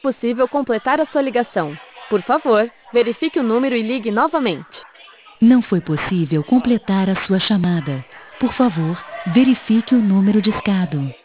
Possível completar a sua ligação. Por favor, verifique o número e ligue novamente. Não foi possível completar a sua chamada. Por favor, verifique o número discado.